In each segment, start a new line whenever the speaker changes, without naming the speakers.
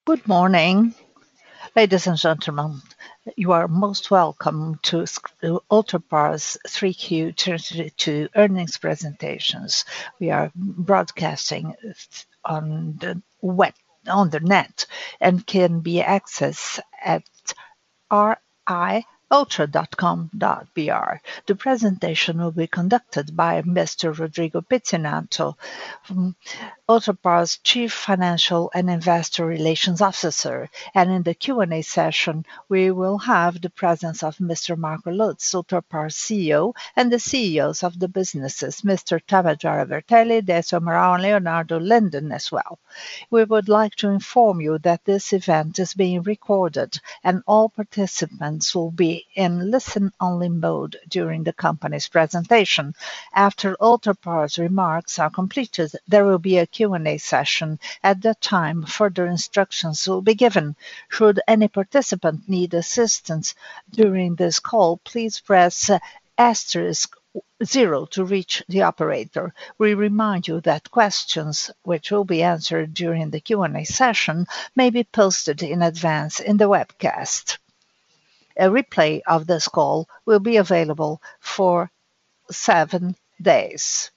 Good morning, ladies and gentlemen. You are most welcome to Ultrapar's 3Q 2022 earnings presentations. We are broadcasting on the net and can be accessed at riultra.com.br. The presentation will be conducted by Mr. Rodrigo Pizzinato, Ultrapar's Chief Financial and Investor Relations Officer, and in the Q&A session, we will have the presence of Mr. Marco Lutz, Ultrapar's CEO, and the CEOs of the businesses, Mr. Tabajara Bertelli, Décio Amaral, and Leonardo Linden as well. We would like to inform you that this event is being recorded and all participants will be in listen-only mode during the company's presentation. After Ultrapar's remarks are completed, there will be a Q&A session. At that time, further instructions will be given. Should any participant need assistance during this call, please press asterisk 0 to reach the operator. We remind you that questions, which will be answered during the Q&A session, may be posted in advance in the webcast. A replay of this call will be available for 7 days.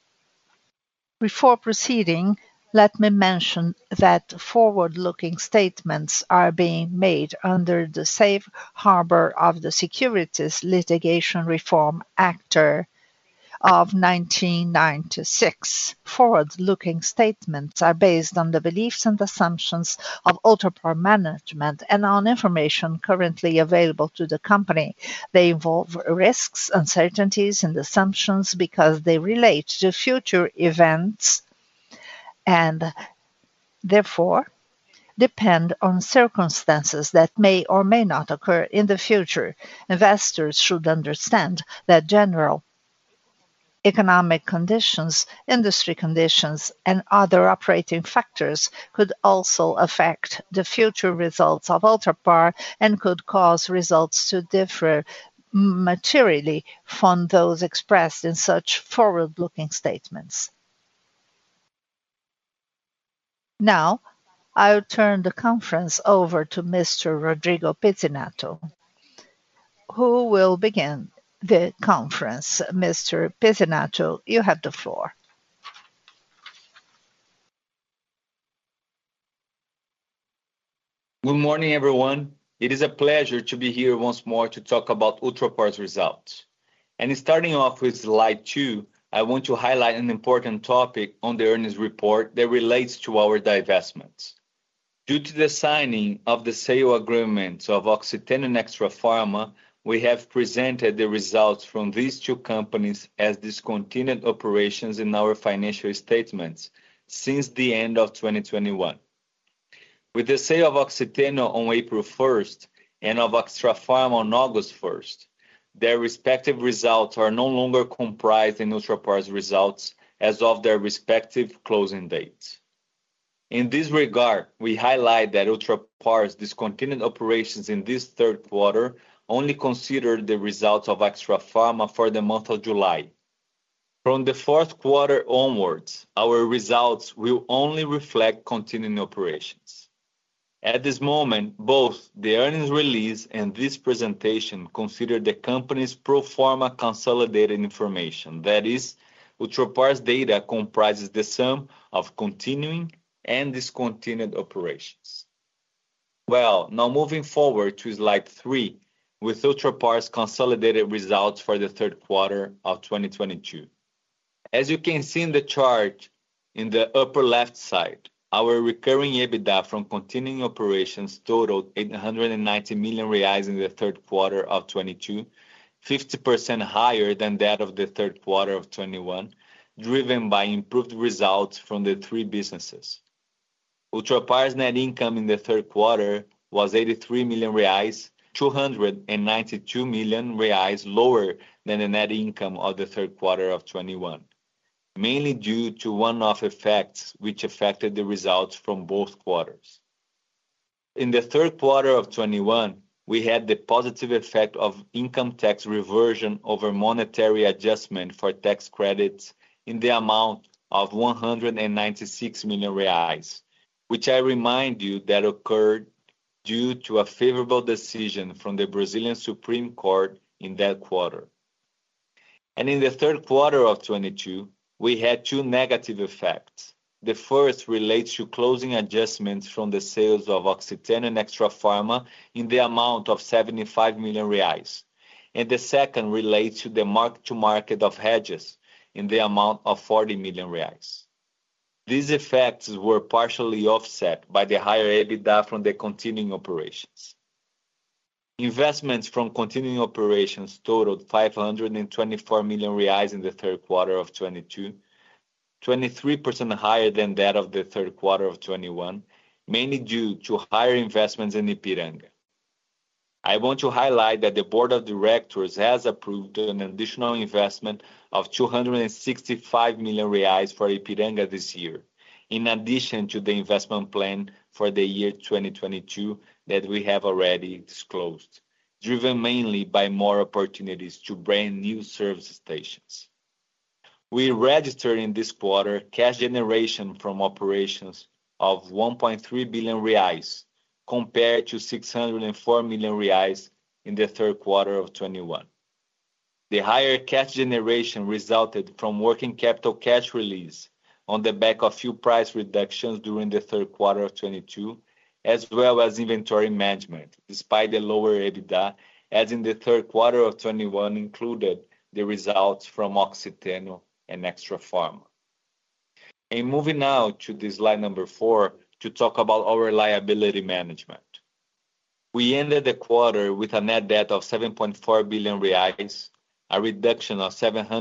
Before proceeding, let me mention that forward-looking statements are being made under the safe harbor of the Securities Litigation Reform Act of 1996. Forward-looking statements are based on the beliefs and assumptions of Ultrapar management and on information currently available to the company. They involve risks, uncertainties, and assumptions because they relate to future events and therefore depend on circumstances that may or may not occur in the future. Investors should understand that general economic conditions, industry conditions, and other operating factors could also affect the future results of Ultrapar and could cause results to differ materially from those expressed in such forward-looking statements. Now, I'll turn the conference over to Mr. Rodrigo Pizzinato, who will begin the conference. Mr. Pizzinato, you have the floor.
Good morning, everyone. It is a pleasure to be here once more to talk about Ultrapar's results. And starting off with slide 2, I want to highlight an important topic on the earnings report that relates to our divestments. Due to the signing of the sale agreements of Oxiteno and Extrafarma, we have presented the results from these two companies as discontinued operations in our financial statements since the end of 2021. With the sale of Oxiteno on April 1st and of Extrafarma on August 1st, their respective results are no longer comprised in Ultrapar's results as of their respective closing dates. In this regard, we highlight that Ultrapar's discontinued operations in this third quarter only consider the results of Extrafarma for the month of July. From the fourth quarter onwards, our results will only reflect continuing operations. At this moment, both the earnings release and this presentation consider the company's pro forma consolidated information. That is, Ultrapar's data comprises the sum of continuing and discontinued operations. Well, now moving forward to slide 3 with Ultrapar's consolidated results for the third quarter of 2022. As you can see in the chart in the upper left side, our recurring EBITDA from continuing operations totaled 890 million reais in the third quarter of 2022, 50% higher than that of the third quarter of 2021, driven by improved results from the three businesses. Ultrapar's net income in the third quarter was 83 million reais, 292 million reais lower than the net income of the third quarter of 2021. Mainly due to one-off effects which affected the results from both quarters. In the third quarter of 2021, we had the positive effect of income tax reversion over monetary adjustment for tax credits in the amount of 196 million reais, which I remind you that occurred due to a favorable decision from the Brazilian Supreme Court in that quarter. And in the third quarter of 22, we had two negative effects. The first relates to closing adjustments from the sales of Oxiteno and Extrafarma in the amount of 75 million reais. And the second relates to the mark-to-market of hedges in the amount of 40 million reais. These effects were partially offset by the higher EBITDA from the continuing operations. Investments from continuing operations totaled 524 million reais in the third quarter of 22, 23% higher than that of the third quarter of 21, mainly due to higher investments in Ipiranga. I want to highlight that the board of directors has approved an additional investment of 265 million reais for Ipiranga this year, in addition to the investment plan for the year 2022 that we have already disclosed, driven mainly by more opportunities to brand new service stations. We registered in this quarter cash generation from operations of 1.3 billion reais, compared to 604 million reais in the third quarter of 21. The higher cash generation resulted from working capital cash release on the back of fuel price reductions during the third quarter of 22, as well as inventory management, despite the lower EBITDA, as in the third quarter of 21 included the results from Oxiteno and Extrafarma. And moving now to the slide number 4 to talk about our liability management. We ended the quarter with a net debt of 7.4 billion reais, a reduction of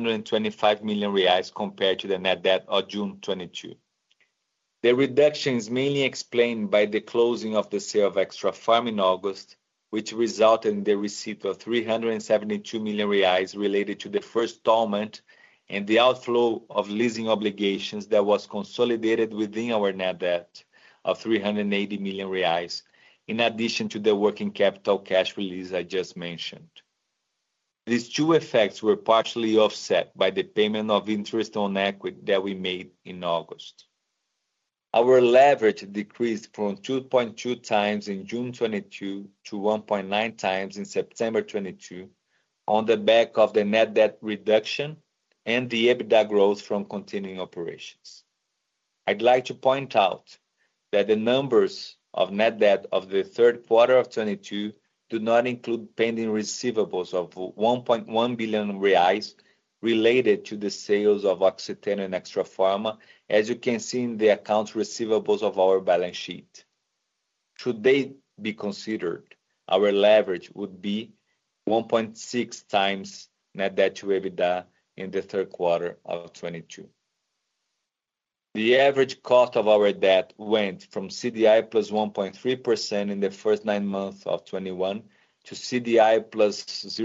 725 million reais compared to the net debt of June 22. The reduction is mainly explained by the closing of the sale of Extrafarma in August, which resulted in the receipt of 372 million reais related to the first installment and the outflow of leasing obligations that was consolidated within our net debt of 380 million reais, in addition to the working capital cash release I just mentioned. These two effects were partially offset by the payment of interest on equity that we made in August. Our leverage decreased from 2.2 times in June 22 to 1.9 times in September 22 on the back of the net debt reduction and the EBITDA growth from continuing operations. I'd like to point out that the numbers of net debt of the third quarter of 22 do not include pending receivables of 1.1 billion reais related to the sales of Oxiteno and Extrafarma, as you can see in the accounts receivables of our balance sheet. Should they be considered, our leverage would be 1.6 times net debt to EBITDA in the third quarter of 22. The average cost of our debt went from CDI plus 1.3% in the first 9 months of 21 to CDI plus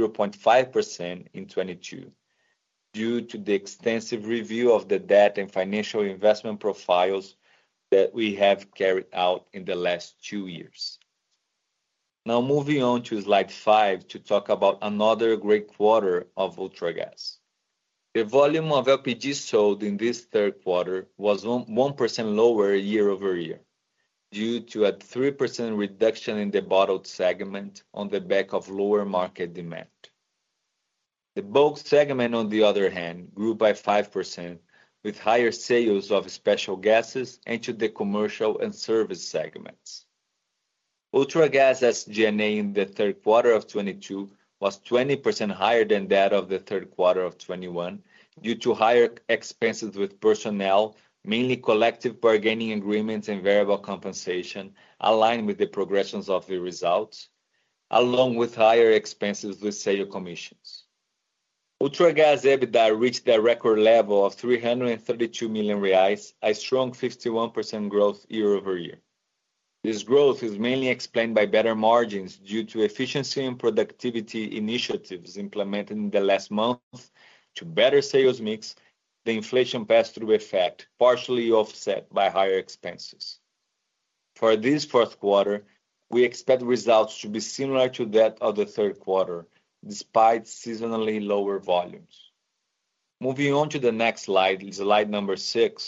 0.5% in 22, due to the extensive review of the debt and financial investment profiles that we have carried out in the last 2 years. Now moving on to slide 5 to talk about another great quarter of Ultragaz. The volume of LPG sold in this third quarter was 1% lower year over year, due to a 3% reduction in the bottled segment on the back of lower market demand. The bulk segment, on the other hand, grew by 5%, with higher sales of special gases into the commercial and service segments. Ultragaz SG&A in the third quarter of 22 was 20% higher than that of the third quarter of 21, due to higher expenses with personnel, mainly collective bargaining agreements and variable compensation, aligned with the progressions of the results, along with higher expenses with sale commissions. Ultragaz EBITDA reached a record level of 332 million reais, a strong 51% growth year over year. This growth is mainly explained by better margins due to efficiency and productivity initiatives implemented in the last month, to better sales mix, the inflation pass-through effect, partially offset by higher expenses. For this fourth quarter, we expect results to be similar to that of the third quarter, despite seasonally lower volumes. Moving on to the next slide, slide number 6,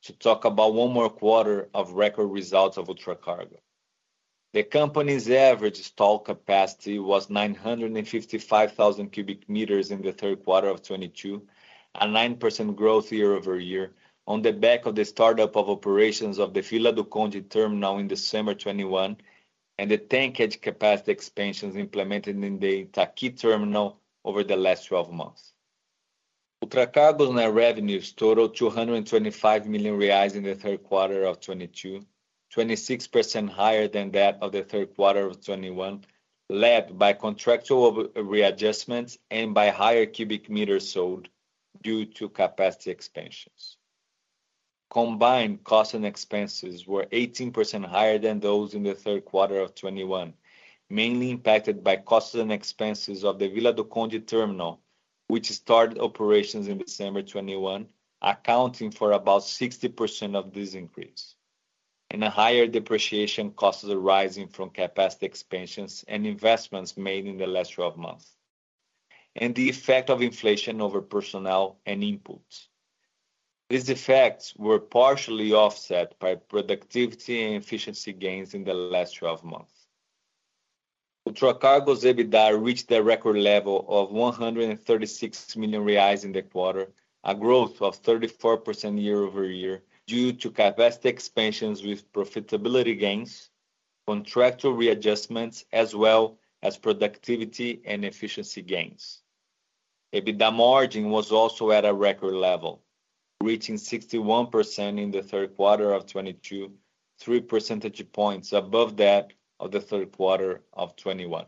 to talk about one more quarter of record results of Ultracargo. The company's average installed capacity was 955,000 cubic meters in the third quarter of 22, a 9% growth year-over-year, on the back of the startup of operations of the Vila do Conde terminal in December 21 and the tankage capacity expansions implemented in the Itaqui terminal over the last 12 months. Ultracargo's net revenues totaled 225 million reais in the third quarter of 22, 26% higher than that of the third quarter of 21, led by contractual readjustments and by higher cubic meters sold due to capacity expansions. Combined costs and expenses were 18% higher than those in the third quarter of 21, mainly impacted by costs and expenses of the Vila do Conde terminal, which started operations in December 21, accounting for about 60% of this increase, and a higher depreciation costs arising from capacity expansions and investments made in the last 12 months, and the effect of inflation over personnel and inputs. These effects were partially offset by productivity and efficiency gains in the last 12 months. Ultracargo's EBITDA reached a record level of 136 million reais in the quarter, a growth of 34% year-over-year due to capacity expansions with profitability gains, contractual readjustments, as well as productivity and efficiency gains. EBITDA margin was also at a record level, reaching 61% in the third quarter of 22, 3 percentage points above that of the third quarter of 21.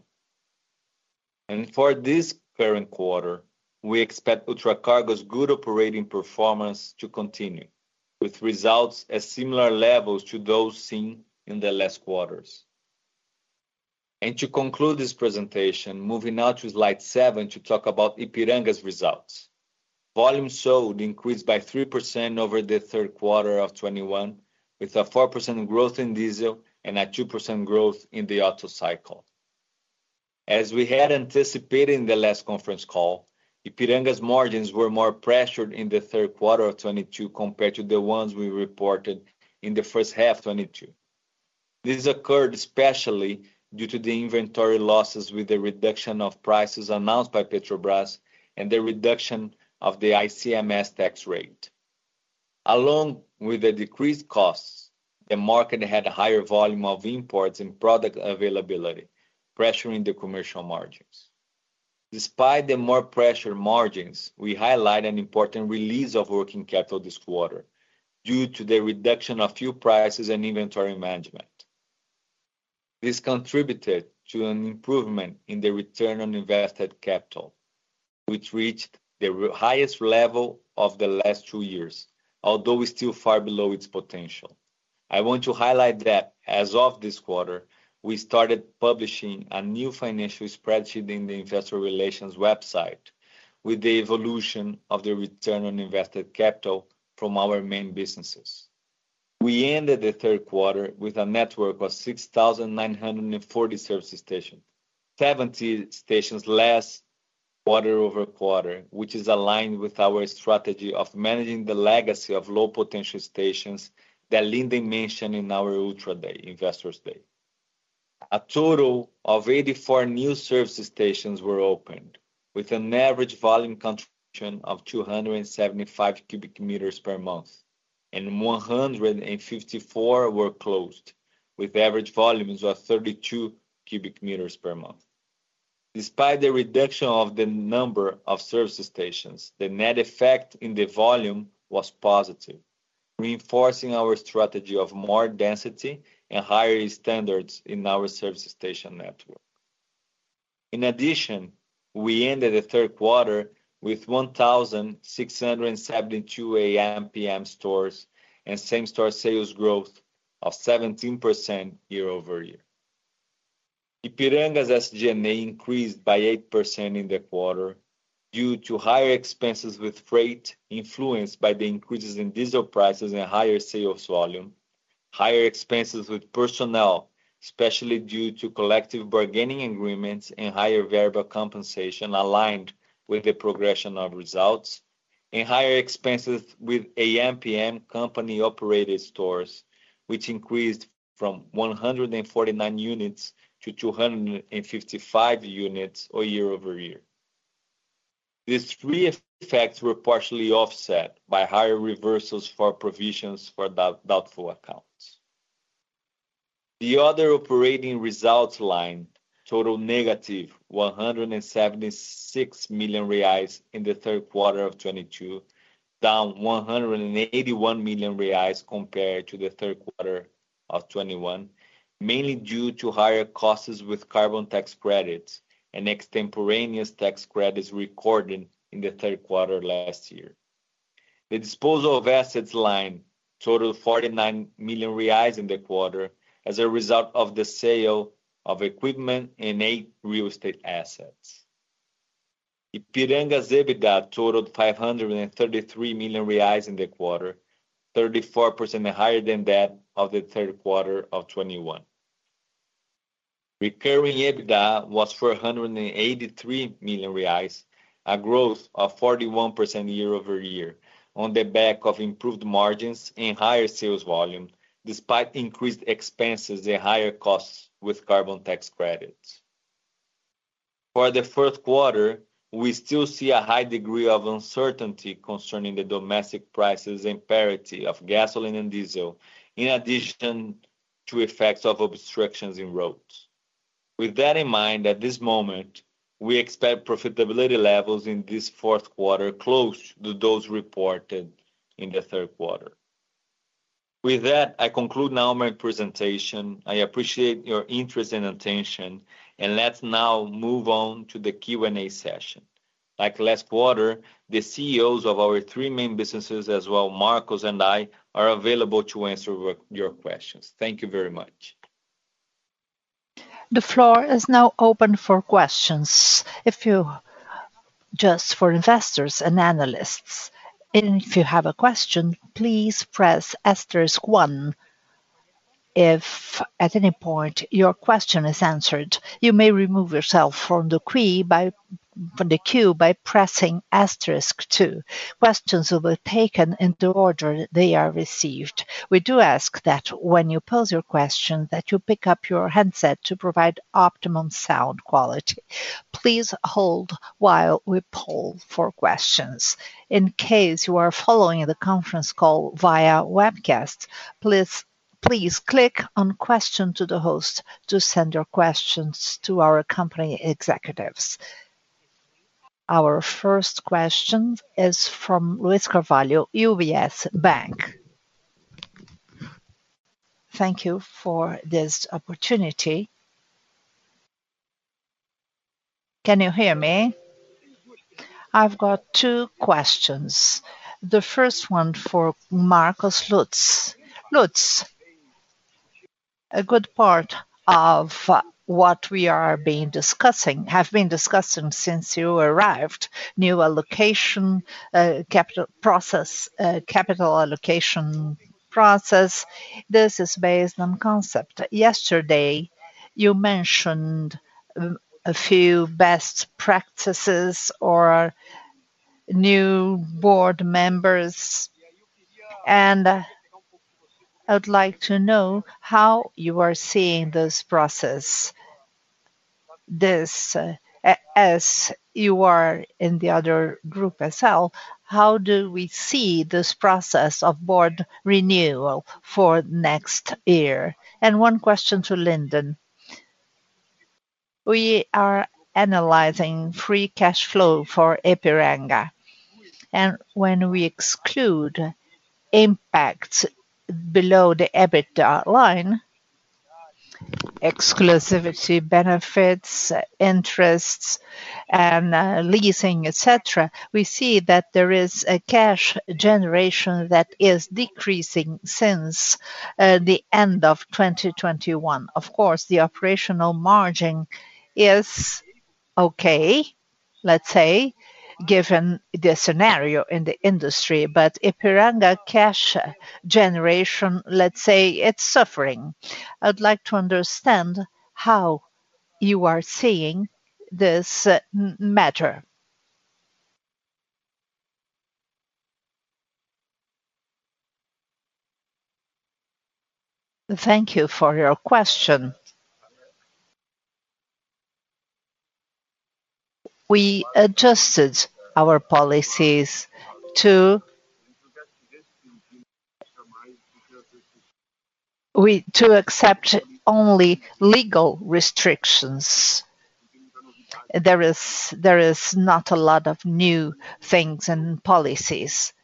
And for this current quarter, we expect Ultracargo's good operating performance to continue, with results at similar levels to those seen in the last quarters. And to conclude this presentation, moving now to slide 7 to talk about Ipiranga's results. Volume sold increased by 3% over the third quarter of 21, with a 4% growth in diesel and a 2% growth in the auto cycle. As we had anticipated in the last conference call, Ipiranga's margins were more pressured in the third quarter of 22 compared to the ones we reported in the first half 22. This occurred especially due to the inventory losses with the reduction of prices announced by Petrobras and the reduction of the ICMS tax rate. Along with the decreased costs, the market had a higher volume of imports and product availability, pressuring the commercial margins. Despite the more pressured margins, we highlight an important release of working capital this quarter due to the reduction of fuel prices and inventory management. This contributed to an improvement in the return on invested capital, which reached the highest level of the last 2 years, although it's still far below its potential. I want to highlight that as of this quarter, we started publishing a new financial spreadsheet in the investor relations website with the evolution of the return on invested capital from our main businesses. We ended the third quarter with a network of 6,940 service stations, 70 stations less quarter over quarter, which is aligned with our strategy of managing the legacy of low potential stations that Linden mentioned in our Ultra Day, Investors Day. A total of 84 new service stations were opened, with an average volume contribution of 275 cubic meters per month, and 154 were closed, with average volumes of 32 cubic meters per month. Despite the reduction of the number of service stations, the net effect in the volume was positive, reinforcing our strategy of more density and higher standards in our service station network. In addition, we ended the third quarter with 1,672 AM/PM stores and same-store sales growth of 17% year-over-year. Ipiranga's SG&A increased by 8% in the quarter due to higher expenses with freight influenced by the increases in diesel prices and higher sales volume, higher expenses with personnel, especially due to collective bargaining agreements and higher variable compensation aligned with the progression of results, and higher expenses with AMPM company-operated stores, which increased from 149 units to 255 units year-over-year. These three effects were partially offset by higher reversals for provisions for doubtful accounts. The other operating results line totaled negative 176 million reais in the third quarter of 2022, down 181 million reais compared to the third quarter of 2021, mainly due to higher costs with carbon tax credits and extemporaneous tax credits recorded in the third quarter last year. The disposal of assets line totaled 49 million reais in the quarter as a result of the sale of equipment and 8 real estate assets. Ipiranga's EBITDA totaled 533 million reais in the quarter, 34% higher than that of the third quarter of 2021. Recurring EBITDA was 483 million reais, a growth of 41% year-over-year on the back of improved margins and higher sales volume, despite increased expenses and higher costs with carbon tax credits. For the fourth quarter, we still see a high degree of uncertainty concerning the domestic prices and parity of gasoline and diesel, in addition to effects of obstructions in roads. With that in mind, at this moment, we expect profitability levels in this fourth quarter close to those reported in the third quarter. With that, I conclude now my presentation. I appreciate your interest and attention, and let's now move on to the Q&A session. Like last quarter, the CEOs of our three main businesses, as well Marcos and I, are available to answer your questions. Thank you very much.
The floor is now open for questions. Just for investors and analysts. And if you have a question, please press *1. If at any point your question is answered, you may remove yourself from the queue by pressing *2. Questions will be taken in the order they are received. We do ask that when you pose your question that you pick up your headset to provide optimum sound quality. Please hold while we poll for questions. In case you are following the conference call via webcast, please click on Question to the Host to send your questions to our company executives. Our first question is from Luiz Carvalho, UBS Bank. Thank you for this opportunity. Can you hear me? I've got two questions. The first one for Marcos Lutz. Lutz, a good part of what we have been discussing since you arrived, new allocation, capital allocation process. This is based on concept. Yesterday, you mentioned a few best practices or new board members, and I would like to know how you are seeing this process. As you are in the other group as well, how do we see this process of board renewal for next year? And one question to Linden. We are analyzing free cash flow for Ipiranga, and when we exclude impacts below the EBITDA line, exclusivity benefits, interests, and leasing, etc., we see that there is a cash generation that is decreasing since the end of 2021. Of course, the operational margin is okay, let's say, given the scenario in the industry, but Ipiranga cash generation, let's say, it's suffering. I'd like to understand how you are seeing this matter. Thank you for your question. We adjusted our policies to to accept only legal restrictions. There is not a lot of new things and policies.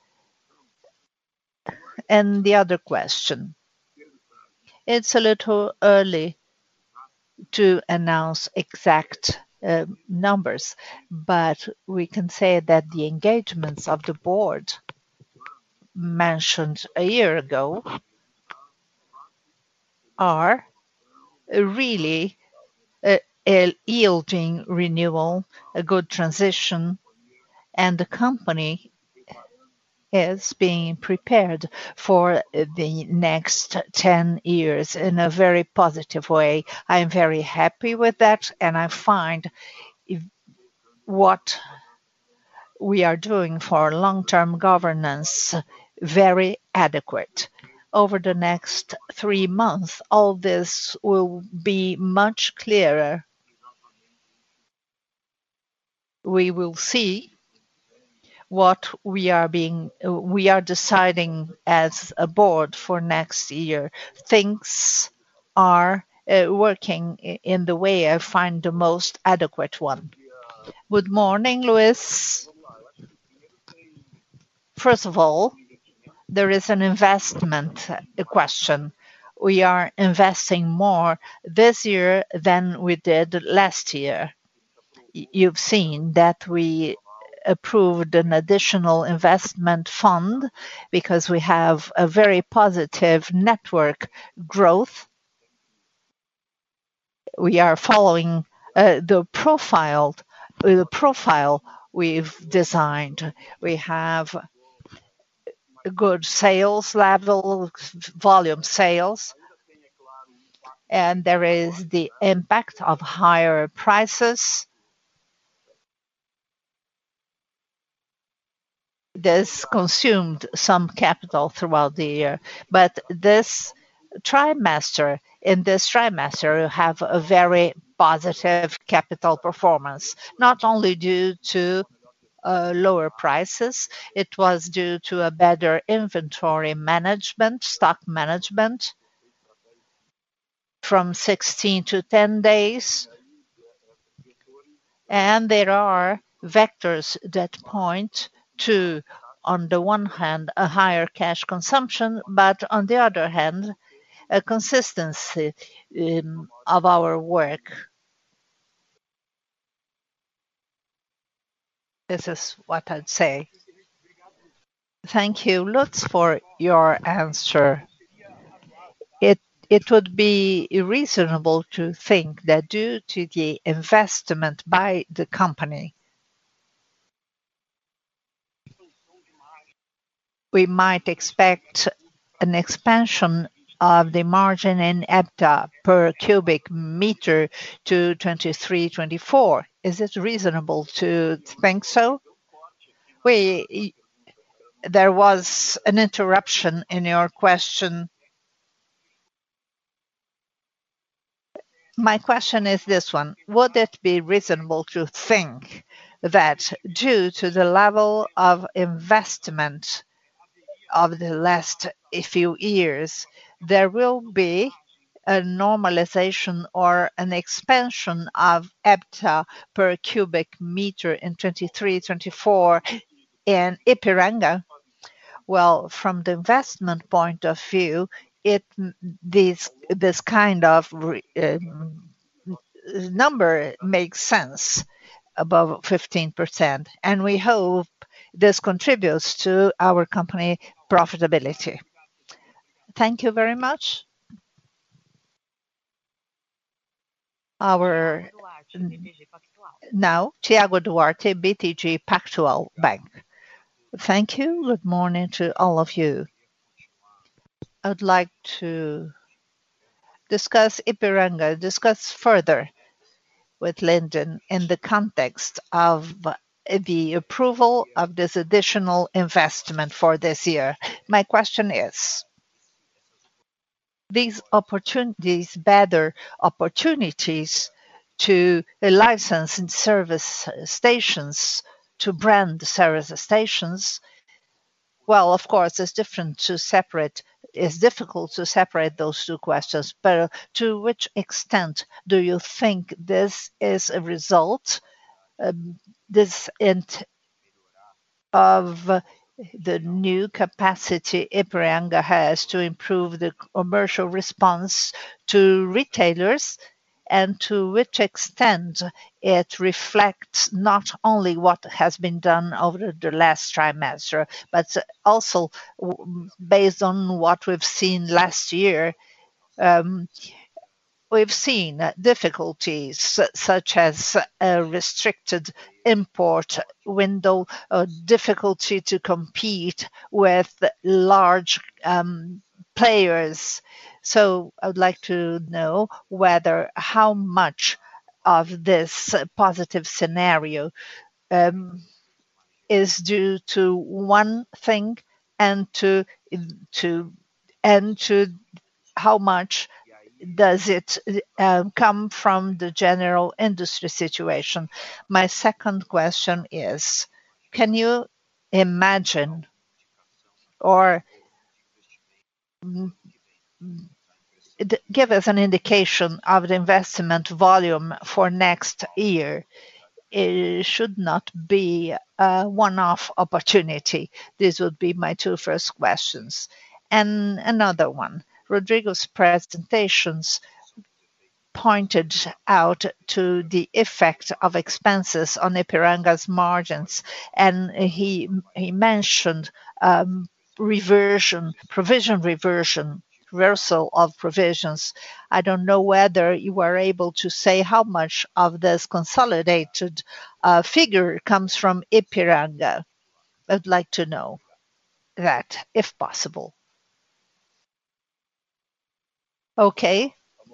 And the other question, it's a little early to announce exact numbers, but we can say that the engagements of the board mentioned a year ago are really yielding renewal, a good transition, and the company is being prepared for the next 10 years in a very positive way. I am very happy with that, and I find what we are doing for long-term governance very adequate. Over the next 3 months, all this will be much clearer. We will see what we are deciding as a board for next year. Things are working in the way I find the most adequate one. Good morning, Luis. First of all, there is an investment question. We are investing more this year than we did last year. You've seen that we approved an additional investment fund because we have a very positive network growth. We are following the profile we've designed. We have a good sales level, volume sales, and there is the impact of higher prices. This consumed some capital throughout the year, but in this trimester, you have a very positive capital performance, not only due to lower prices, it was due to a better inventory management, stock management from 16 to 10 days. And there are vectors that point to, on the one hand, a higher cash consumption, but on the other hand, a consistency of our work. This is what I'd say. Thank you, Lutz, for your answer. It would be reasonable to think that due to the investment by the company, we might expect an expansion of the margin in EBITDA per cubic meter to 23, 24. Is it reasonable to think so? There was an interruption in your question. My question is this one. Would it be reasonable to think that due to the level of investment of the last few years, there will be a normalization or an expansion of EBITDA per cubic meter in 23, 24 in Ipiranga? Well, from the investment point of view, this kind of number makes sense, above 15%, and we hope this contributes to our company profitability. Thank you very much. Now, Thiago Duarte, BTG Pactual Bank. Thank you. Good morning to all of you. I'd like to discuss further with Linden in the context of the approval of this additional investment for this year. My question is, these opportunities, better opportunities to license and service stations, to brand service stations. Well, of course, it's difficult to separate those two questions, but to which extent do you think this is a result, this of the new capacity Ipiranga has to improve the commercial response to retailers, and to which extent it reflects not only what has been done over the last trimester, but also based on what we've seen last year. Um, we've seen difficulties such as a restricted import window, a difficulty to compete with large players. So I would like to know whether how much of this positive scenario um, is due to one thing, and to and to how much does it come from the general industry situation? My second question is, can you imagine or mm, give us an indication of the investment volume for next year? It should not be a one-off opportunity. These would be my two first questions. And another one, Rodrigo's presentations pointed out to the effect of expenses on Ipiranga's margins, and he mentioned provision reversion, reversal of provisions. I don't know whether you were able to say how much of this consolidated figure comes from Ipiranga. I'd like to know that, if possible. Okay.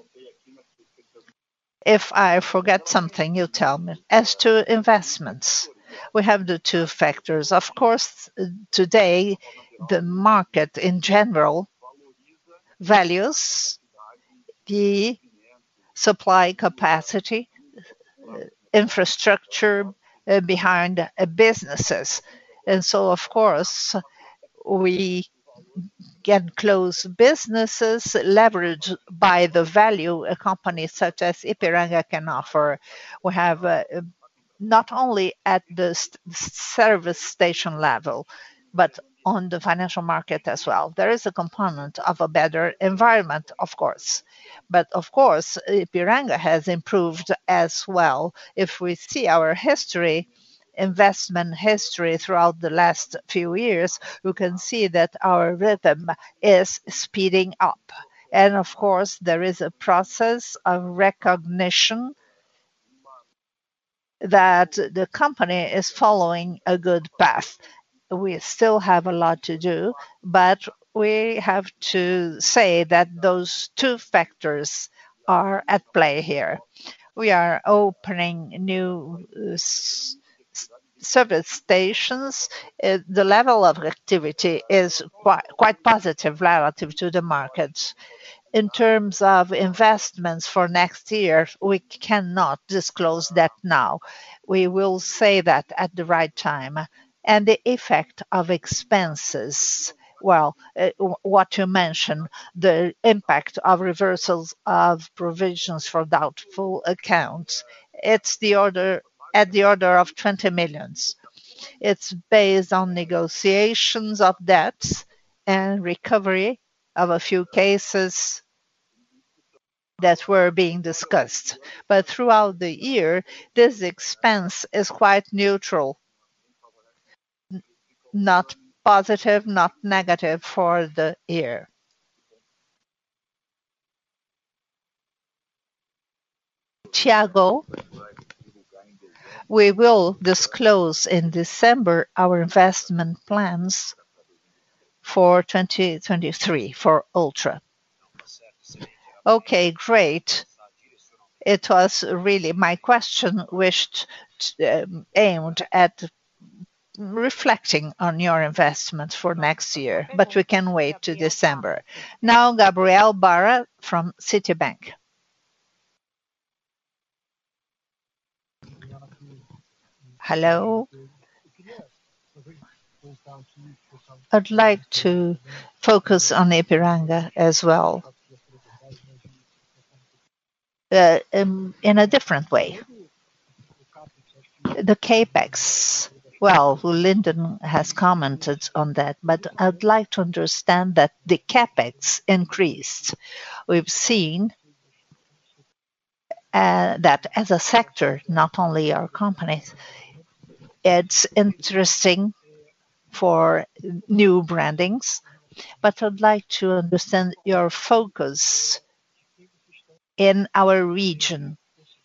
If I forget something, you tell me. As to investments, we have the two factors. Of course, today, the market in general values the supply capacity, infrastructure behind businesses. And so, of course, we can close businesses leveraged by the value a company such as Ipiranga can offer. We have not only at the service station level, but on the financial market as well. There is a component of a better environment, of course. But of course, Ipiranga has improved as well. If we see our history, investment history throughout the last few years, you can see that our rhythm is speeding up. And of course, there is a process of recognition that the company is following a good path. We still have a lot to do, but we have to say that those two factors are at play here. We are opening new service stations. The level of activity is quite positive relative to the market. In terms of investments for next year, we cannot disclose that now. We will say that at the right time. And the effect of expenses, well, what you mentioned, the impact of reversals of provisions for doubtful accounts, it's at the order of 20 millions. It's based on negotiations of debts and recovery of a few cases that were being discussed. But throughout the year, this expense is quite neutral, not positive, not negative for the year. Tiago, we will disclose in December our investment plans for 2023 for Ultra. Okay, great. It was really my question aimed at reflecting on your investment for next year, but we can wait to December. Now, Gabriel Barra from Citibank. Hello. I'd like to focus on Ipiranga as well, in a different way. The CapEx, well, Lyndon has commented on that, but I'd like to understand that the CapEx increased. We've seen that as a sector, not only our companies, it's interesting for new brandings, but I'd like to understand your focus in our region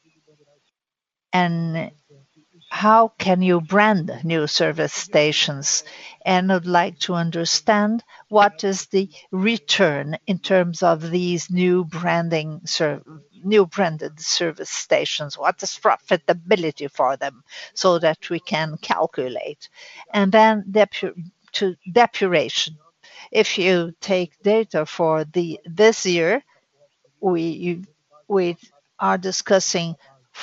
and how can you brand new service stations? And I'd like to understand what is the return in terms of these new branded service stations. What is profitability for them so that we can calculate? And then depuration. If you take data for this year, we are discussing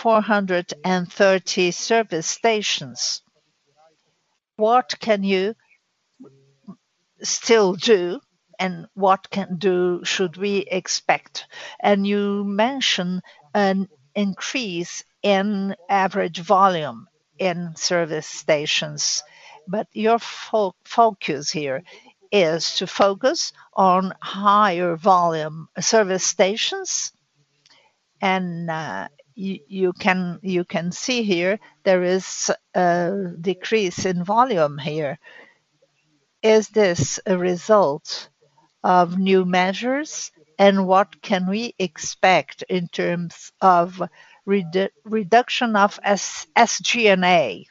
430 service stations. What can you still do and what should we expect? And you mentioned an increase in average volume in service stations, but your focus here is to focus on higher volume service stations, and you can see here there is a decrease in volume here. Is this a result of new measures, and what can we expect in terms of reduction of SG&A?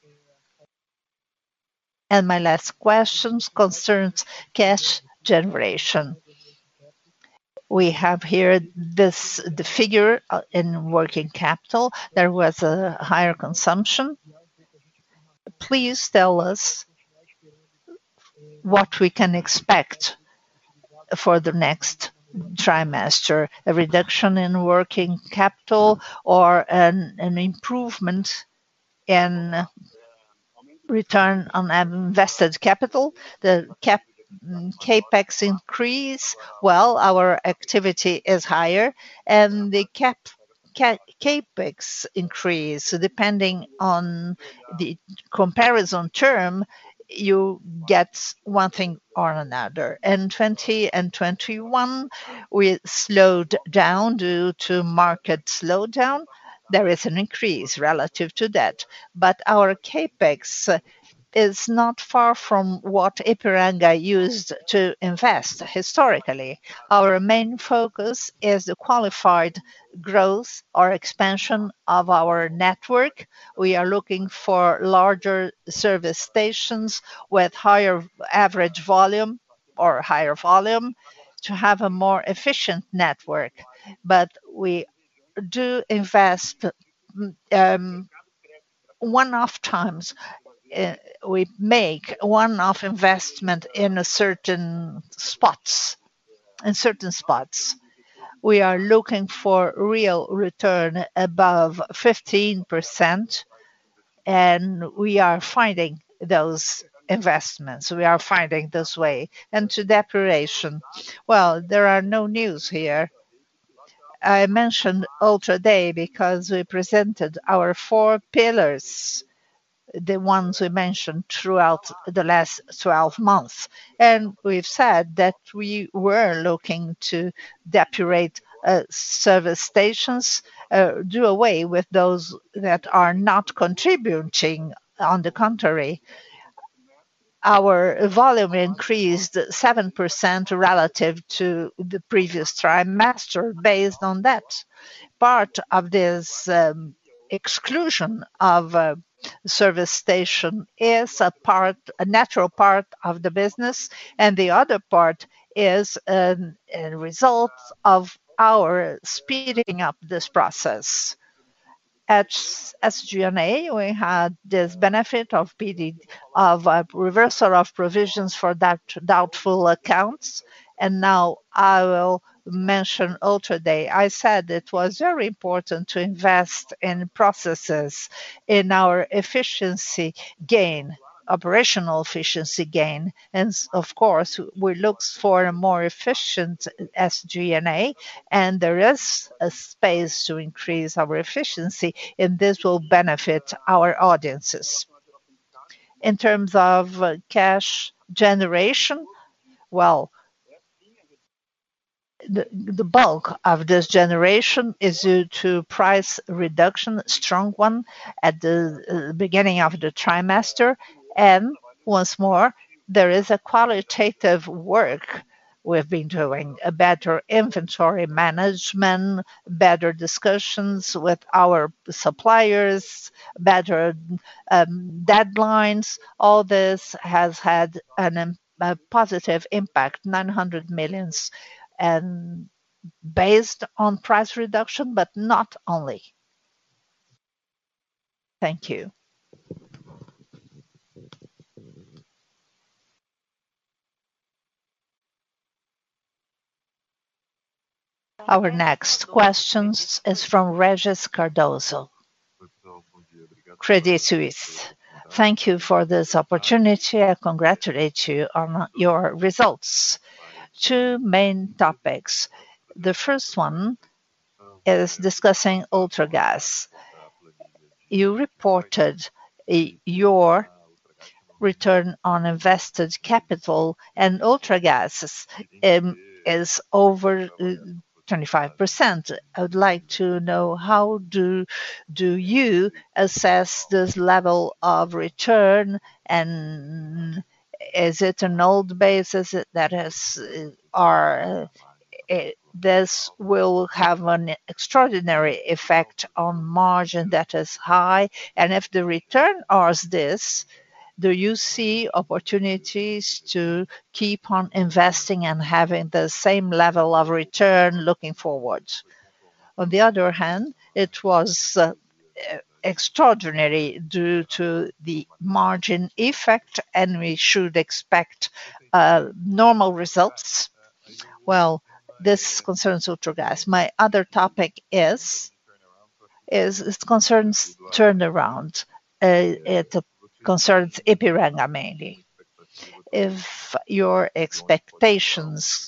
And my last question concerns cash generation. We have here the figure in working capital. There was a higher consumption. Please tell us what we can expect for the next trimester, a reduction in working capital or an improvement in return on invested capital. The CapEx increase, well, our activity is higher, and the CapEx increase, depending on the comparison term, you get one thing or another. In 20 and 21, we slowed down due to market slowdown. There is an increase relative to that, but our CapEx is not far from what Ipiranga used to invest historically. Our main focus is the qualified growth or expansion of our network. We are looking for larger service stations with higher average volume or higher volume to have a more efficient network. But we do invest one-off times. We make one-off investment in certain spots. We are looking for real return above 15%, and we are finding those investments. We are finding this way. And to depuration, well, there are no news here. I mentioned Ultra Day because we presented our 4 pillars, the ones we mentioned throughout the last 12 months. And we've said that we were looking to depurate service stations, do away with those that are not contributing. On the contrary, our volume increased 7% relative to the previous trimester based on that. Part of this exclusion of service station is a natural part of the business, and the other part is a result of our speeding up this process. At SG&A, we had this benefit of reversal of provisions for doubtful accounts. And now I will mention Ultra Day. I said it was very important to invest in processes, in our efficiency gain, operational efficiency gain. And of course, we look for a more efficient SG&A, and there is a space to increase our efficiency, and this will benefit our audiences. In terms of cash generation, well, the bulk of this generation is due to price reduction, strong one at the beginning of the trimester. And once more, there is a qualitative work we've been doing, a better inventory management, better discussions with our suppliers, better deadlines. All this has had a positive impact, 900 millions, and based on price reduction, but not only. Thank you. Our next question is from Regis Cardoso, Credit Suisse. Thank you for this opportunity. I congratulate you on your results. Two main topics. The first one is discussing Ultragaz. You reported your return on invested capital, and Ultragaz is over 25%. I would like to know, how do you assess this level of return, and is it an old basis that has this will have an extraordinary effect on margin that is high? And if the return is this, do you see opportunities to keep on investing and having the same level of return looking forward? On the other hand, it was extraordinary due to the margin effect, and we should expect normal results. Well, this concerns Ultragaz. My other topic is it concerns turnaround. It concerns Ipiranga mainly. If your expectations,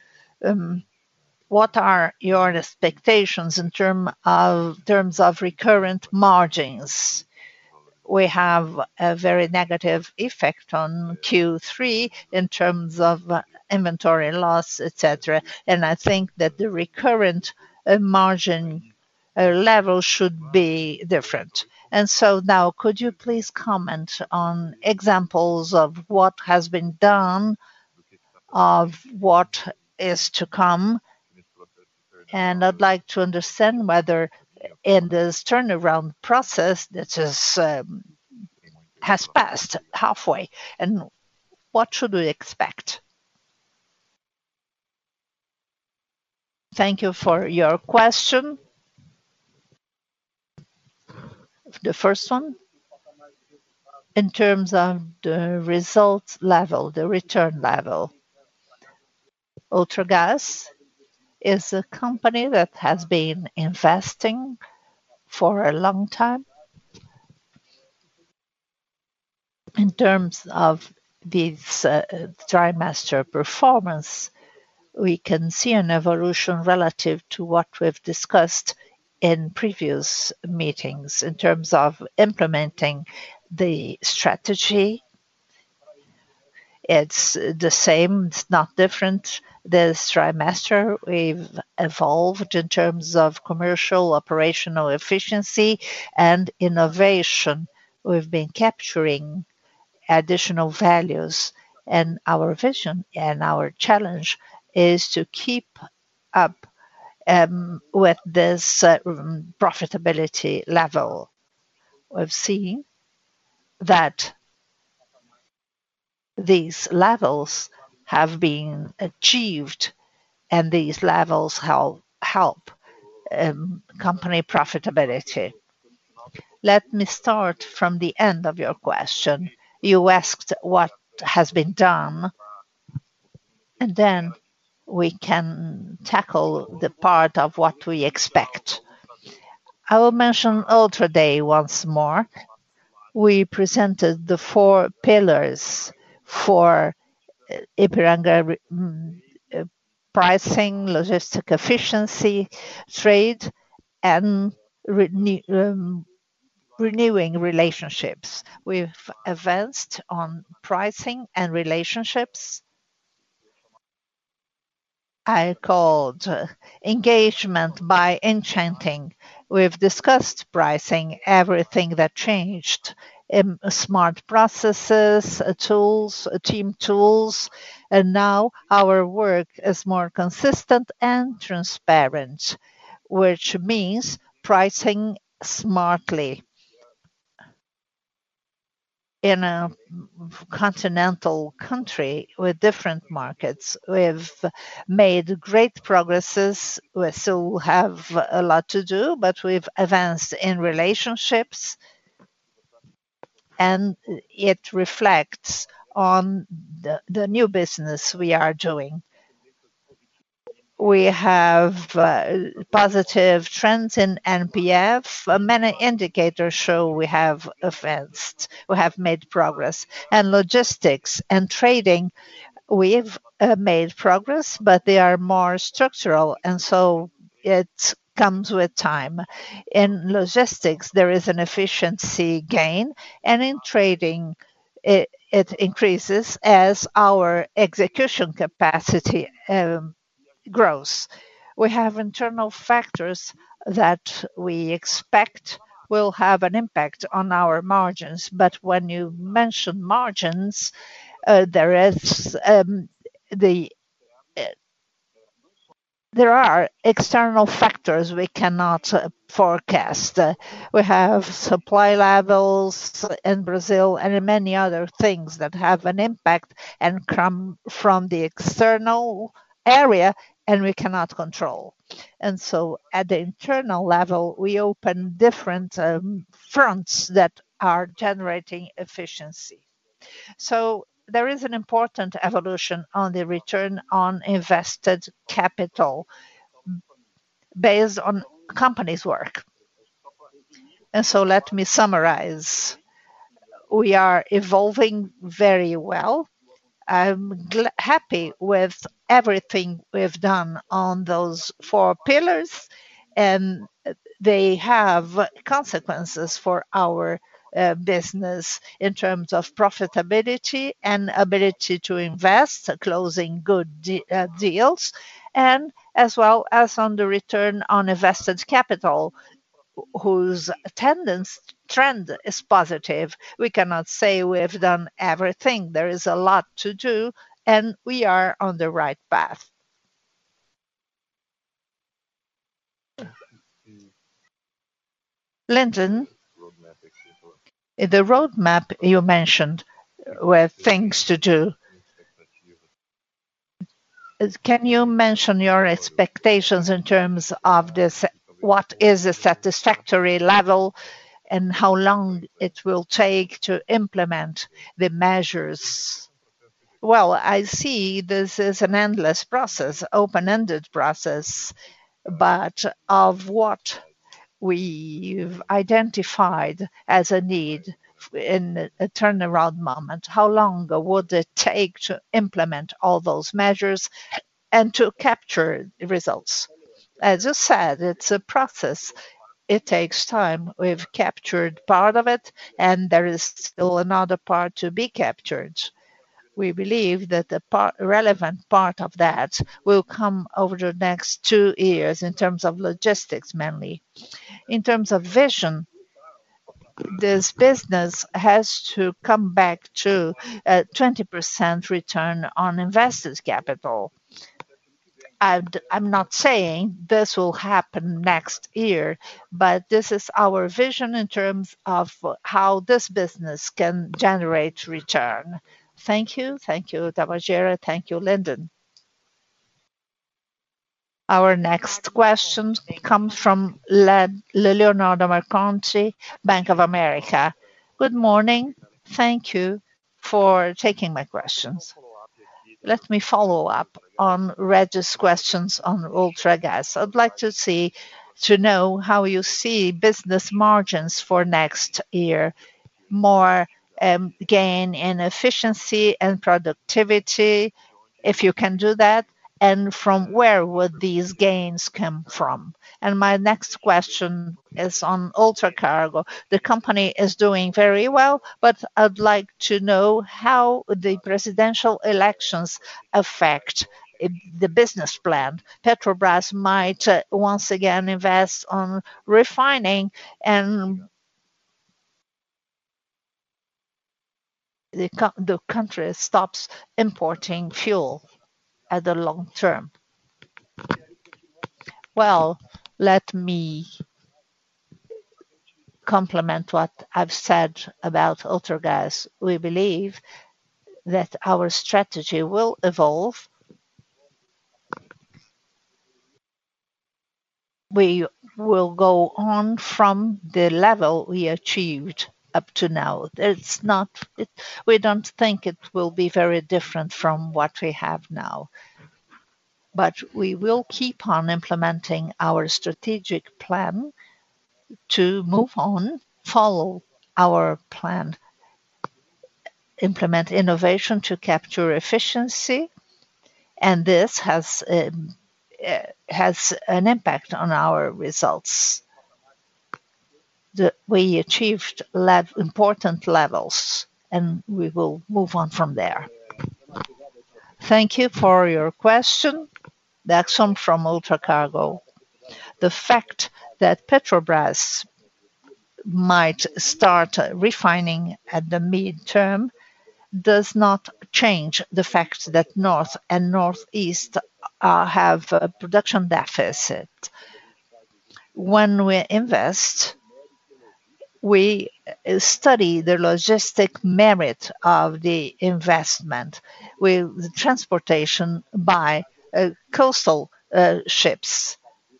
what are your expectations in terms of recurrent margins? We have a very negative effect on Q3 in terms of inventory loss, etc. And I think that the recurrent margin level should be different. And so now, could you please comment on examples of what has been done, of what is to come? And I'd like to understand whether in this turnaround process that has passed halfway, and what should we expect? Thank you for your question. The first one, in terms of the results level, the return level, Ultragaz is a company that has been investing for a long time. In terms of this trimester performance, we can see an evolution relative to what we've discussed in previous meetings in terms of implementing the strategy. It's the same, it's not different. This trimester, we've evolved in terms of commercial, operational efficiency and innovation. We've been capturing additional values, and our vision and our challenge is to keep up with this profitability level. We've seen that these levels have been achieved, and these levels help company profitability. Let me start from the end of your question. You asked what has been done, and then we can tackle the part of what we expect. I will mention Ultra Day once more. We presented the 4 pillars for Ipiranga pricing, logistic efficiency, trade, and renewing relationships. We've advanced on pricing and relationships. I called engagement by enchanting. We've discussed pricing, everything that changed, smart processes, tools, team tools, and now our work is more consistent and transparent, which means pricing smartly in a continental country with different markets. We've made great progresses. We still have a lot to do, but we've advanced in relationships, and it reflects on the new business we are doing. We have positive trends in NPF. Many indicators show we have advanced, we have made progress. And logistics and trading, we've made progress, but they are more structural, and so it comes with time. In logistics, there is an efficiency gain, and in trading, it increases as our execution capacity grows. We have internal factors that we expect will have an impact on our margins. But when you mention margins, there is the there are external factors we cannot forecast. We have supply levels in Brazil and many other things that have an impact and come from the external area and we cannot control. And so at the internal level, we open different fronts that are generating efficiency. So there is an important evolution on the return on invested capital based on companies' work. And so let me summarize. We are evolving very well. I'm happy with everything we've done on those 4 pillars, and they have consequences for our business in terms of profitability and ability to invest, closing good deals, and as well as on the return on invested capital, whose trend is positive. We cannot say we've done everything. There is a lot to do, and we are on the right path. Lyndon, the roadmap you mentioned with things to do, can you mention your expectations in terms of this? What is a satisfactory level and how long it will take to implement the measures? Well, I see this is an endless process, open-ended process, but of what we've identified as a need in a turnaround moment, how long would it take to implement all those measures and to capture the results? As you said, it's a process. It takes time. We've captured part of it, and there is still another part to be captured. We believe that the relevant part of that will come over the next 2 years in terms of logistics mainly. In terms of vision, this business has to come back to a 20% return on invested capital. I'm not saying this will happen next year, but this is our vision in terms of how this business can generate return. Thank you. Thank you, Tabajara. Thank you, Lyndon. Our next question comes from Leonardo Merconti, Bank of America. Good morning. Thank you for taking my questions. Let me follow up on Regis' questions on Ultragaz. I'd like to know how you see business margins for next year, more gain in efficiency and productivity, if you can do that, and from where would these gains come from? And my next question is on Ultracargo. The company is doing very well, but I'd like to know how the presidential elections affect the business plan. Petrobras might once again invest on refining, and the country stops importing fuel at the long term. Well, let me complement what I've said about Ultragaz. We believe that our strategy will evolve. We will go on from the level we achieved up to now. We don't think it will be very different from what we have now. But we will keep on implementing our strategic plan to move on, follow our plan, implement innovation to capture efficiency, and this has an impact on our results. We achieved important levels, and we will move on from there. Thank you for your question. That's from Ultracargo. The fact that Petrobras might start refining at the midterm does not change the fact that North and Northeast have a production deficit. When we invest, we study the logistic merit of the investment with the transportation by coastal ships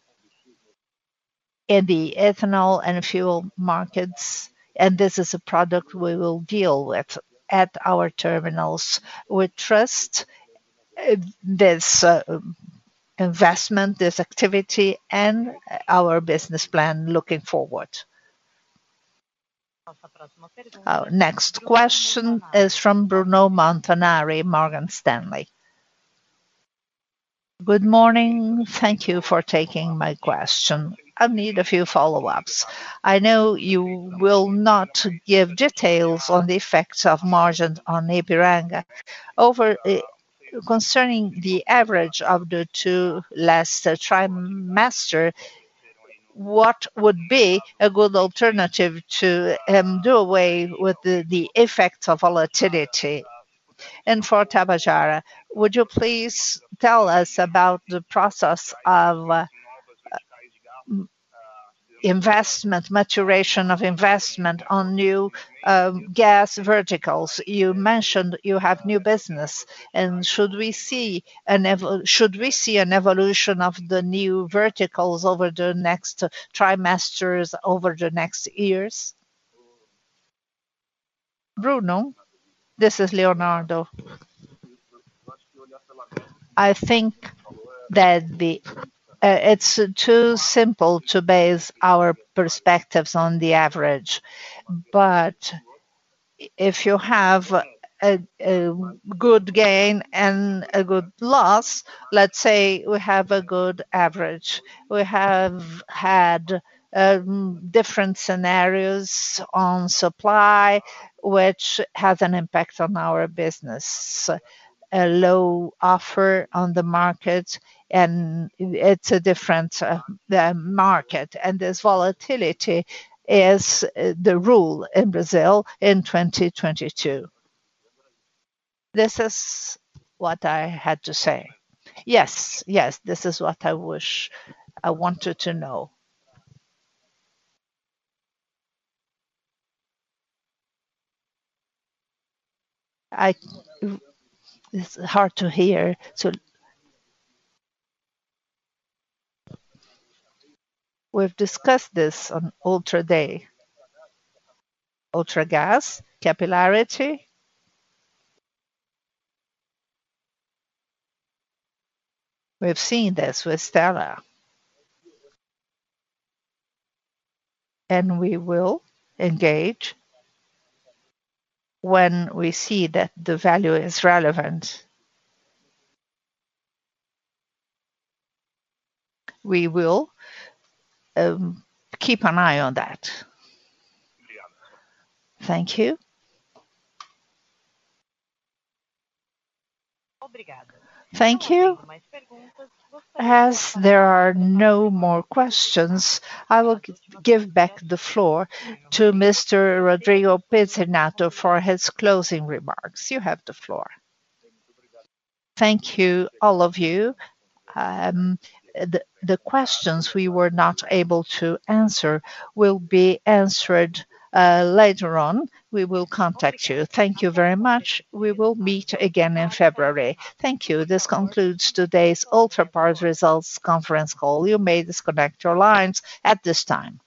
in the ethanol and fuel markets, and this is a product we will deal with at our terminals. We trust this investment, this activity, and our business plan looking forward. Our next question is from Bruno Montanari, Morgan Stanley. Good morning. Thank you for taking my question. I need a few follow-ups. I know you will not give details on the effects of margin on Ipiranga. Concerning the average of the two last trimester, what would be a good alternative to do away with the effects of volatility? And for Tabajara, would you please tell us about the process of maturation of investment on new gas verticals? You mentioned you have new business, and should we see an evolution of the new verticals over the next trimesters, over the next years? Bruno, this is Leonardo. I think that it's too simple to base our perspectives on the average. But if you have a good gain and a good loss, let's say we have a good average. We have had different scenarios on supply, which has an impact on our business. A low offer on the market, and it's a different market, and this volatility is the rule in Brazil in 2022. This is what I had to say. Yes, this is what I wanted to know. It's hard to hear. So We've discussed this on Ultra Day. Ultragas, capillarity. We've seen this with Stella, and we will engage when we see that the value is relevant. We will keep an eye on that. Thank you. Thank you. As there are no more questions, I will give back the floor to Mr. Rodrigo Pizzinatto for his closing remarks. You have the floor. Thank you, all of you. The questions we were not able to answer will be answered later on. We will contact you. Thank you very much. We will meet again in February. Thank you. This concludes today's Ultrapars Results Conference call. You may disconnect your lines at this time.